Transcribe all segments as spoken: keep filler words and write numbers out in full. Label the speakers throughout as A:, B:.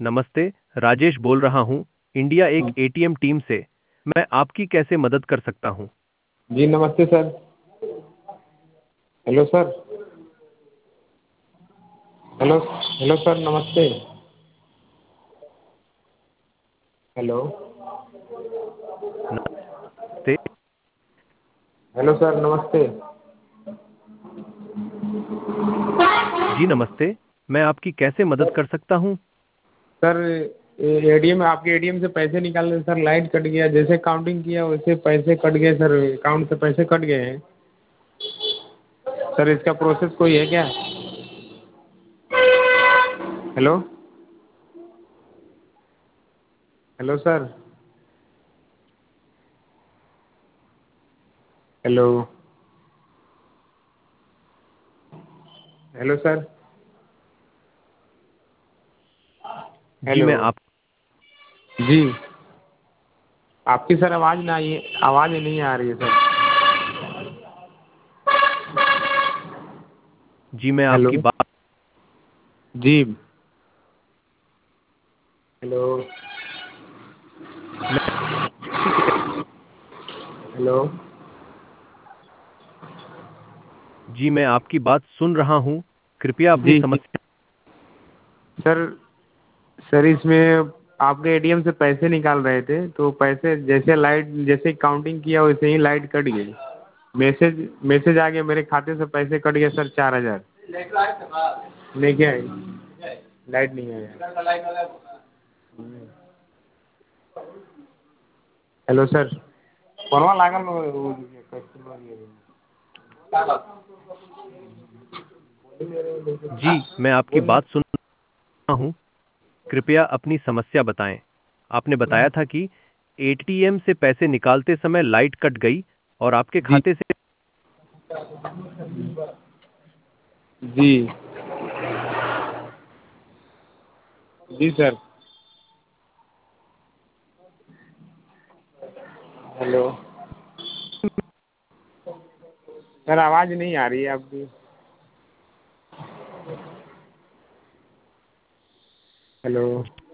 A: नमस्ते, राजेश बोल रहा हूँ, इंडिया एक एटीएम टीम से। मैं आपकी कैसे मदद कर सकता हूँ?
B: जी नमस्ते sir. Hello sir. Hello hello sir नमस्ते। हेलो
A: नमस्ते।
B: हेलो सर नमस्ते।
A: जी नमस्ते, मैं आपकी कैसे मदद कर सकता हूँ?
B: सर एटीएम आपके एटीएम से पैसे निकालने सर लाइट कट गया, जैसे काउंटिंग किया वैसे पैसे कट गए सर, अकाउंट से पैसे कट गए हैं सर। इसका प्रोसेस कोई है क्या? Hello hello sir. Hello hello sir.
A: जी
B: हेलो
A: मैं आप
B: जी आपकी सर आवाज़ ना आई, आवाज़ नहीं आ रही है सर।
A: जी मैं
B: हेलो
A: आपकी बात
B: जी हेलो
A: मैं आपकी कै-
B: हेलो
A: जी मैं आपकी बात सुन रहा हूँ, कृपया अपनी
B: जी जी
A: समस्या।
B: सर। सर इसमें आपके एटीएम से पैसे निकाल रहे थे तो पैसे जैसे लाइट जैसे काउंटिंग किया वैसे ही लाइट कट गई। मैसेज मैसेज आ गया मेरे खाते से पैसे कट गए सर चार हज़ार। नहीं क्या है? लाइट नहीं आया। Hello sir. फोनवा लागल बा, वो कस्टमर ये।
A: जी मैं आपकी
B: बोल
A: बात सुन रहा हूँ, कृपया अपनी समस्या बताएं। आपने बताया था कि एटीएम से पैसे निकालते समय लाइट कट गई और आपके
B: जी
A: खाते से।
B: जी जी सर। हेलो सर आवाज़ नहीं आ रही है आपकी। हेलो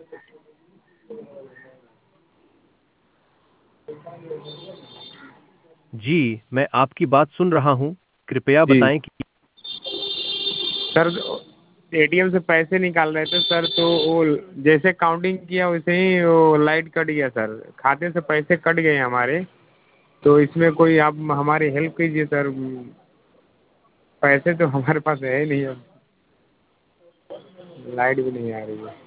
A: जी मैं आपकी बात सुन रहा हूँ, कृपया
B: जी
A: बताएं कि।
B: सर एटीएम से पैसे निकाल रहे थे सर, तो वो जैसे काउंटिंग किया वैसे ही वो लाइट कट गया सर, खाते से पैसे कट गए हमारे। तो इसमें कोई आप हमारी हेल्प कीजिए सर, पैसे तो हमारे पास है ही नहीं अब, लाइट भी नहीं आ रही है।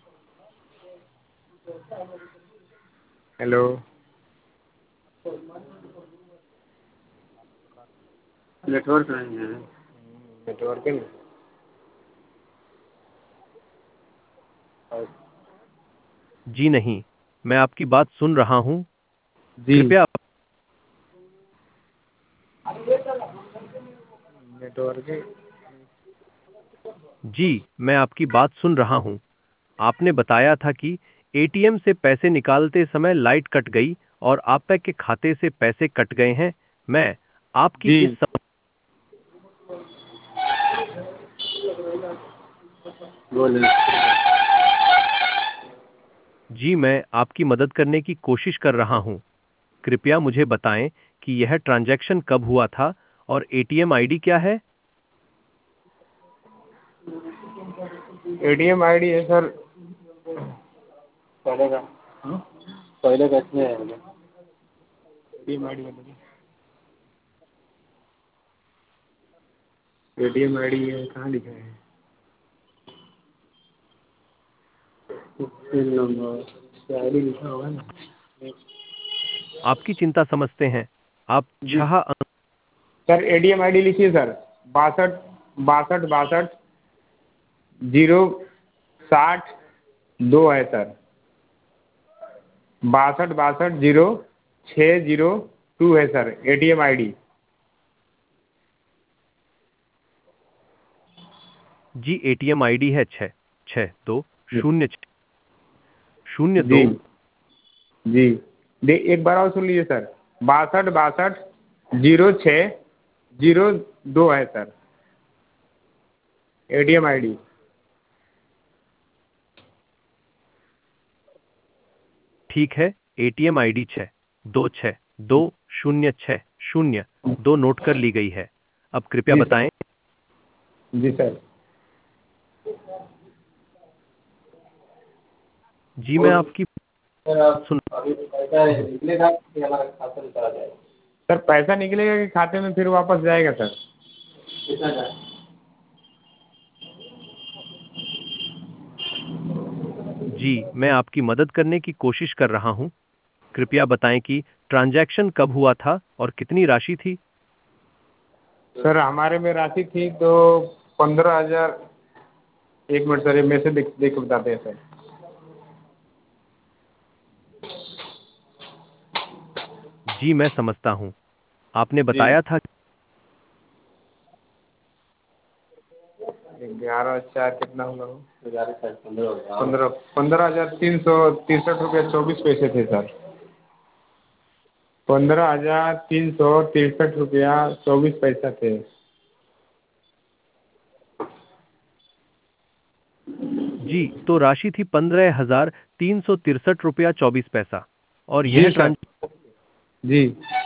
B: हेलो नेटवर्क नहीं है। नेटवर्क नहीं।
A: जी नहीं, मैं आपकी बात सुन रहा हूँ,
B: जी
A: कृपया।
B: नेटवर्क।
A: जी मैं आपकी बात सुन रहा हूँ। आपने बताया था कि एटीएम से पैसे निकालते समय लाइट कट गई और आपके खाते से पैसे कट गए हैं। मैं आपकी
B: जी
A: इस सम...
B: बोलिए।
A: जी मैं आपकी मदद करने की कोशिश कर रहा हूँ। कृपया मुझे बताएं कि यह ट्रांजैक्शन कब हुआ था और एटीएम आईडी क्या है?
B: एटीएम आईडी है सर। पहले का हाँ? पहले का इसमें है एटीएम आईडी बताइए। एटीएम आईडी है, कहाँ लिखा है? पिन नंबर आईडी लिखा होगा ना।
A: आपकी चिंता समझते हैं। आप
B: जी
A: छह अंक।
B: सर एटीएम आईडी लिखिए सर। बासठ बासठ बासठ जीरो साठ दो है सर। बासठ बासठ जीरो छः जीरो टू है सर एटीएम आईडी।
A: जी एटीएम आईडी है छः छः दो शून्य छः शून्य
B: जी
A: दो।
B: जी दे एक बार और सुन लीजिए सर। बासठ बासठ जीरो छः जीरो दो है सर एटीएम आईडी।
A: ठीक है, एटीएम आईडी छः दो छः दो शून्य छः शून्य दो नोट कर ली गई है। अब कृपया
B: जी
A: बताएं।
B: सर। जी सर।
A: जी मैं आपकी
B: सर
A: बात
B: आप
A: सुन
B: अभी पैसा निकलेगा कि हमारा खाता में चला जाएगा? सर पैसा निकलेगा कि खाते में फिर वापस जाएगा सर? कितना जाए?
A: जी मैं आपकी मदद करने की कोशिश कर रहा हूं। कृपया बताएं कि ट्रांजैक्शन कब हुआ था और कितनी राशि थी।
B: सर हमारे में राशि थी तो पंद्रह हज़ार। एक मिनट सर, ये मैसेज देख देख के बताते हैं सर।
A: जी मैं समझता हूं। आपने
B: जी।
A: बताया था।
B: ग्यारह चार कितना होगा वो? ग्यारह चार पंद्रह पंद्रह पंद्रह हज़ार तीन सौ तिरसठ रुपये चौबीस पैसे थे सर। पंद्रह हज़ार तीन सौ तिरसठ रुपया चौबीस पैसा थे।
A: जी तो राशि थी पंद्रह हजार तीन सौ तिरसठ रुपया चौबीस पैसा और
B: जी
A: यह
B: सर।
A: ट्रांज
B: जी।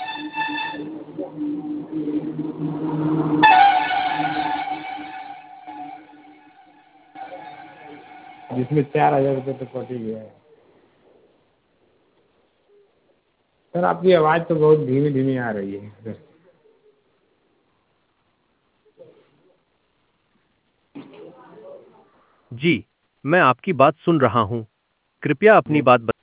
B: जिसमें चार हज़ार रुपये तो कट ही गया है। सर आपकी आवाज़ तो बहुत धीमी धीमी आ रही है सर।
A: जी मैं आपकी बात सुन रहा हूं। कृपया अपनी
B: जी।
A: बात बता।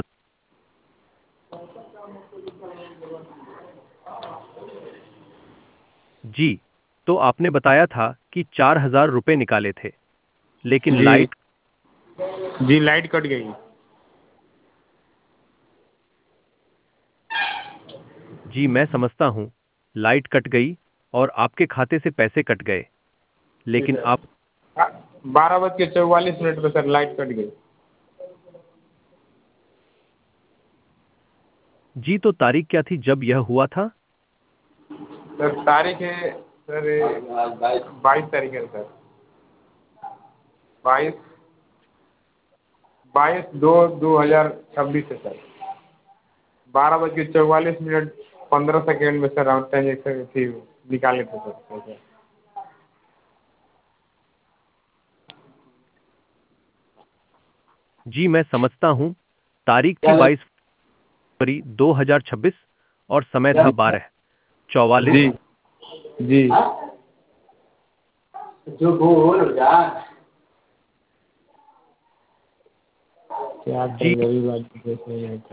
A: जी तो आपने बताया था कि चार हजार रुपये निकाले थे, लेकिन
B: जी।
A: लाइट।
B: जी लाइट कट गई।
A: जी मैं समझता हूं। लाइट कट गई और आपके खाते से पैसे कट गए,
B: जी
A: लेकिन
B: सर।
A: आप।
B: बारह बज के चौवालीस मिनट पर सर लाइट कट गई।
A: जी तो तारीख क्या थी जब यह हुआ था।
B: सर तारीख है सर बाईस तारीख है सर। बाईस बाईस दो दो हज़ार छब्बीस है सर। बारह बज के चौवालीस मिनट पंद्रह सेकेंड में सर ट्रांजेक्शन थी, निकाले थे सर पैसे।
A: जी मैं समझता हूं। तारीख थी बाईस फरवरी दो हजार छब्बीस और समय था बारह चौवालीस।
B: जी। जी। जो बोल यार क्या
A: जी
B: करें, गरीब आदमी कैसे नहीं होता।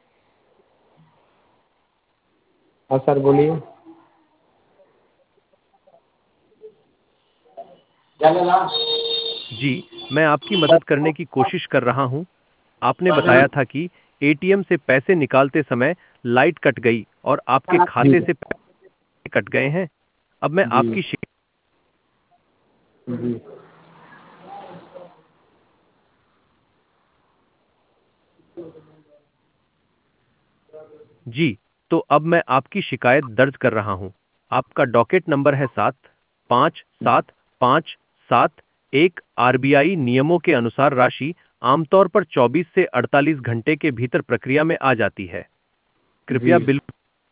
B: हाँ सर बोलिए। क्या बोला?
A: जी मैं आपकी मदद करने की कोशिश कर रहा हूं। आपने बताया था कि एटीएम से पैसे निकालते समय लाइट कट गई और आपके
B: जी।
A: खाते से पैसे कट गए हैं। अब मैं
B: जी।
A: आपकी शिक...
B: जी।
A: जी तो अब मैं आपकी शिकायत दर्ज कर रहा हूं। आपका डॉकेट नंबर है सात पाँच सात पाँच सात एक। आरबीआई नियमों के अनुसार राशि आमतौर पर चौबीस से अड़तालीस घंटे के भीतर प्रक्रिया में आ जाती है।
B: जी।
A: कृपया बिल।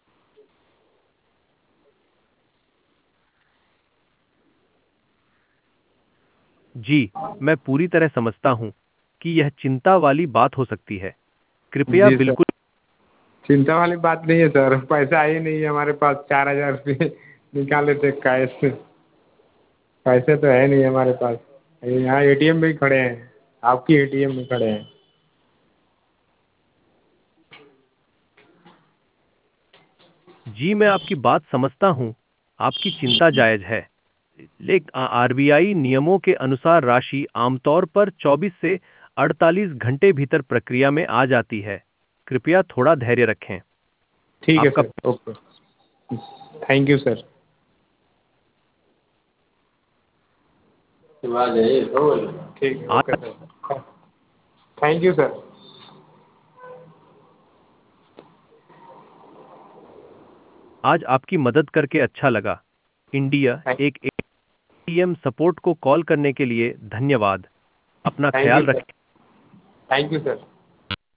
A: जी मैं पूरी तरह समझता हूं कि यह चिंता वाली बात हो सकती है। कृपया
B: जी सर।
A: बिल्कुल।
B: चिंता वाली बात नहीं है सर, पैसा ही नहीं है हमारे पास। चार हज़ार रुपये निकाले थे कैश। पैसे तो है नहीं हमारे पास। यहाँ एटीएम में ही खड़े हैं, आपकी एटीएम में खड़े हैं।
A: जी मैं आपकी बात समझता हूं। आपकी चिंता जायज है। लेकिन आरबीआई नियमों के अनुसार राशि आमतौर पर चौबीस से अड़तालीस घंटे भीतर प्रक्रिया में आ जाती है। कृपया थोड़ा धैर्य रखें।
B: ठीक है
A: आपका।
B: Sir, okay. Thank you sir. ठीक है,
A: आज
B: okay sir. Thank you sir.
A: आज आपकी मदद करके अच्छा लगा। इंडिया एक एटीएम सपोर्ट को कॉल करने के लिए धन्यवाद। अपना
B: थैंक यू
A: ख्याल
B: सर।
A: रखें।
B: Thank you sir.